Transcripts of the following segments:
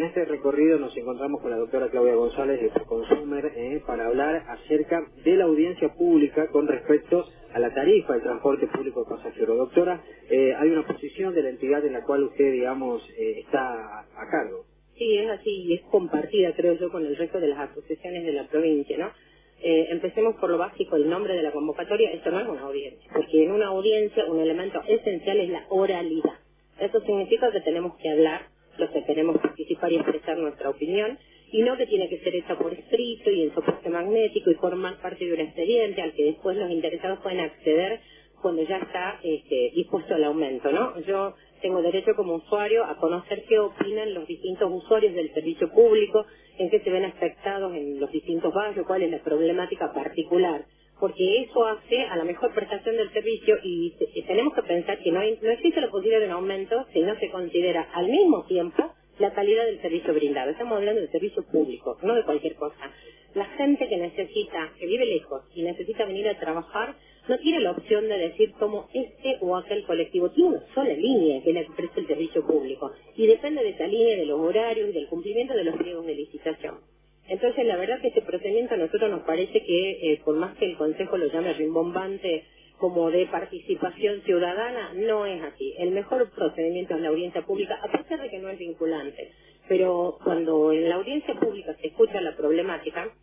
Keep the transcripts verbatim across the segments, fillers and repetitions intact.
En este recorrido nos encontramos con la doctora Claudia González de Proconsumer eh, para hablar acerca de la audiencia pública con respecto a la tarifa del transporte público pasajero. Doctora, eh, hay una posición de la entidad en la cual usted, digamos, eh, está a cargo. Sí, es así y es compartida, creo yo, con el resto de las asociaciones de la provincia, ¿no? Eh, empecemos por lo básico, el nombre de la convocatoria. Esto no es una audiencia, porque en una audiencia un elemento esencial es la oralidad. Eso significa que tenemos que hablar, los que queremos participar y expresar nuestra opinión, y no que tiene que ser hecha por escrito y en soporte magnético y formar parte de un expediente al que después los interesados pueden acceder cuando ya está este, dispuesto el aumento, ¿no? Yo tengo derecho como usuario a conocer qué opinan los distintos usuarios del servicio público, en qué se ven afectados en los distintos barrios, cuál es la problemática particular, porque eso hace a la mejor prestación del servicio y, y tenemos que pensar que no, hay, no existe la posibilidad de un aumento si no se considera al mismo tiempo la calidad del servicio brindado. Estamos hablando del servicio público, no de cualquier cosa. La gente que necesita, que vive lejos y necesita venir a trabajar, no tiene la opción de decir como este o aquel colectivo. Tiene una sola línea que le ofrece el servicio público y depende de esa línea, de los horarios y del cumplimiento de los pliegos de licitación. Entonces, la verdad que este procedimiento a nosotros nos parece que, eh, por más que el Consejo lo llame rimbombante como de participación ciudadana, no es así. El mejor procedimiento es la audiencia pública, a pesar de que no es vinculante. Pero cuando en la audiencia pública se escucha la problemática,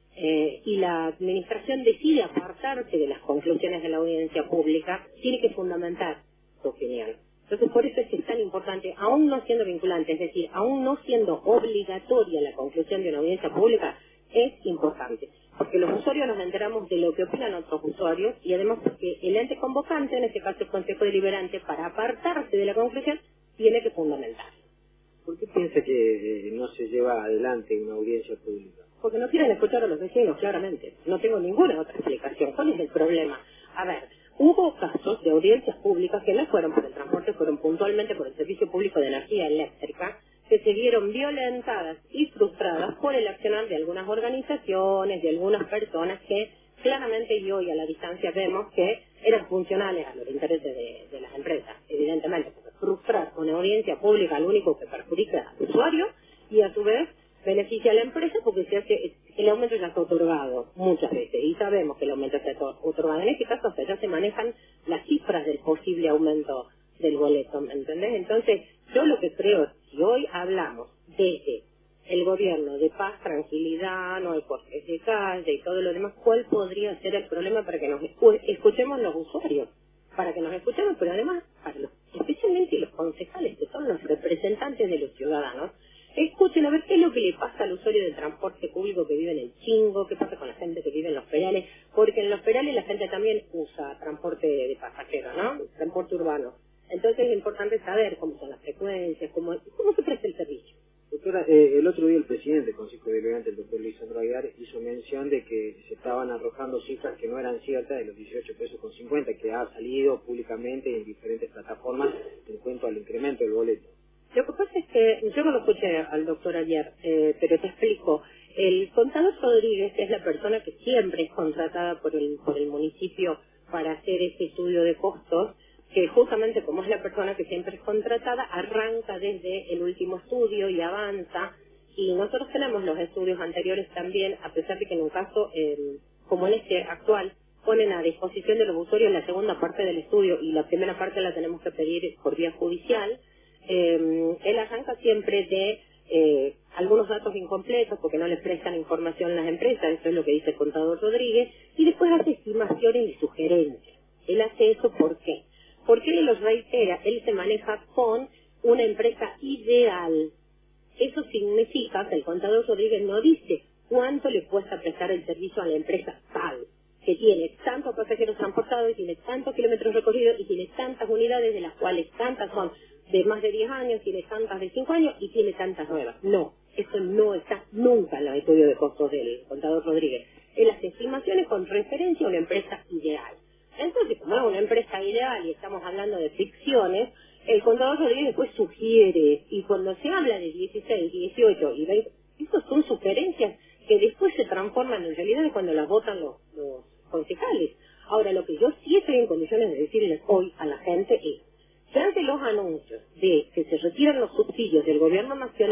Eh, y la administración decide apartarse de las conclusiones de la audiencia pública, tiene que fundamentar su opinión. Entonces, por eso es que es tan importante, aún no siendo vinculante, es decir, aún no siendo obligatoria la conclusión de una audiencia pública, es importante. Porque los usuarios nos enteramos de lo que opinan otros usuarios y además porque el ente convocante, en este caso el Consejo Deliberante, para apartarse de la conclusión, tiene que fundamentar. ¿Por qué piensa que eh, no se lleva adelante una audiencia pública? Porque no quieren escuchar a los vecinos, claramente. No tengo ninguna otra explicación. ¿Cuál es el problema? A ver, hubo casos de audiencias públicas que no fueron por el transporte, fueron puntualmente por el Servicio Público de Energía Eléctrica, que se vieron violentadas y frustradas por el accionar de algunas organizaciones, de algunas personas que claramente y hoy a la distancia vemos que eran funcionales a los intereses de, de las empresas, evidentemente, porque frustrar una audiencia pública lo único que perjudica al usuario y a su vez beneficia a la empresa porque se hace, el aumento ya está otorgado muchas veces y sabemos que el aumento está otorgado. En este caso hasta ya se manejan las cifras del posible aumento del boleto, ¿me entendés? Entonces, yo lo que creo, si hoy hablamos desde el gobierno de paz, tranquilidad, no hay cortes de calle y todo lo demás, ¿cuál podría ser el problema para que nos escuchemos los usuarios? Para que nos escuchemos, pero además, para los, especialmente los concejales, que son los representantes de los ciudadanos, escuchen a ver qué es lo que le pasa al usuario del transporte público que vive en el Chingo, qué pasa con la gente que vive en los Perales, porque en los Perales la gente también usa transporte de pasajeros, ¿no? Transporte urbano. Entonces es importante saber cómo son las frecuencias, cómo, cómo se presta el servicio. Doctora, eh, el otro día el presidente del Consejo Deliberante, el doctor Lisandro Aguiar, hizo mención de que se estaban arrojando cifras que no eran ciertas de los dieciocho pesos con cincuenta, que ha salido públicamente en diferentes plataformas en cuanto al incremento del boleto. Lo que pasa es que, yo no lo escuché al doctor ayer, eh, pero te explico. El contador Rodríguez es la persona que siempre es contratada por el, por el municipio para hacer este estudio de costos, que justamente como es la persona que siempre es contratada, arranca desde el último estudio y avanza. Y nosotros tenemos los estudios anteriores también, a pesar de que en un caso, eh, como en este actual, ponen a disposición de los usuarios la segunda parte del estudio y la primera parte la tenemos que pedir por vía judicial. Eh, él arranca siempre de eh, algunos datos incompletos porque no les prestan información a las empresas, eso es lo que dice el contador Rodríguez, y después hace estimaciones y sugerencias. Él hace eso ¿por qué? Porque él los reitera, él se maneja con una empresa ideal. Eso significa que el contador Rodríguez no dice cuánto le cuesta prestar el servicio a la empresa tal, que tiene tantos pasajeros transportados y tiene tantos kilómetros recorridos y tiene tantas unidades, de las cuales tantas son de más de diez años, tiene tantas de cinco años y tiene tantas nuevas. No, eso no está nunca en los estudios de costos del contador Rodríguez. Él hace estimaciones con referencia a una empresa ideal. Entonces, como es una empresa ideal y estamos hablando de ficciones, el contador Rodríguez después sugiere, y cuando se habla de dieciséis, dieciocho y veinte, esas son sugerencias que después se transforman en realidad cuando las votan los, los concejales. Ahora, lo que yo sí estoy en condiciones de decirles hoy a la gente es, que ante los anuncios de que se retiran los subsidios del gobierno nacional al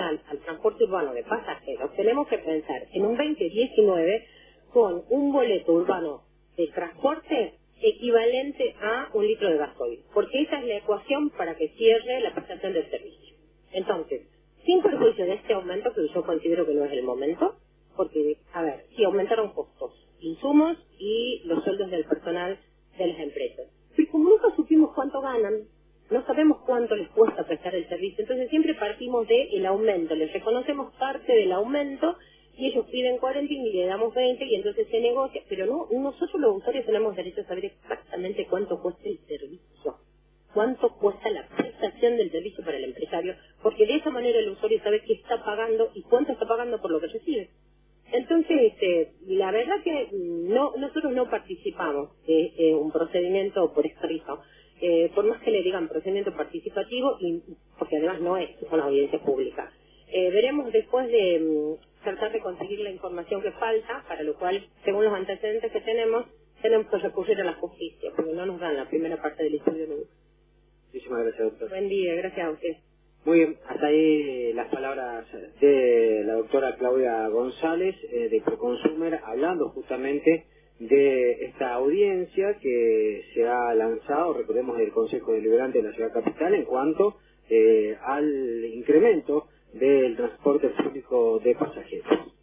transporte urbano de pasajeros, tenemos que pensar en un veinte diecinueve con un boleto urbano de transporte equivalente a un litro de gasoil, porque esa es la ecuación para que cierre la prestación del servicio. Entonces, sin perjuicio de este aumento, que yo considero que no es el momento, porque, a ver, sí aumentaron costos, insumos y los sueldos del personal de las empresas. Pero como nunca supimos cuánto ganan, no sabemos cuánto les cuesta prestar el servicio, entonces siempre partimos del aumento, les reconocemos parte del aumento y ellos piden cuarenta y le damos veinte y entonces se negocia, pero no, nosotros los usuarios tenemos derecho a saber exactamente cuánto cuesta el servicio, cuánto cuesta la prestación del servicio para el empresario, porque de esa manera el usuario sabe qué está pagando y cuánto está pagando por lo que recibe. Entonces, este, la verdad que no, nosotros no participamos de eh, un procedimiento por escrito, eh, por más que le digan procedimiento participativo, y, porque además no es una audiencia pública. Eh, veremos después de um, tratar de conseguir la información que falta, para lo cual, según los antecedentes que tenemos, tenemos que recurrir a la justicia, porque no nos dan la primera parte del estudio nunca. Muchísimas gracias, doctor. Buen día, gracias a usted. Muy bien, hasta ahí las palabras de la doctora Claudia González eh, de Proconsumer, hablando justamente de esta audiencia que se ha lanzado, recordemos, del Consejo Deliberante de la Ciudad Capital en cuanto eh, al incremento del transporte público de pasajeros.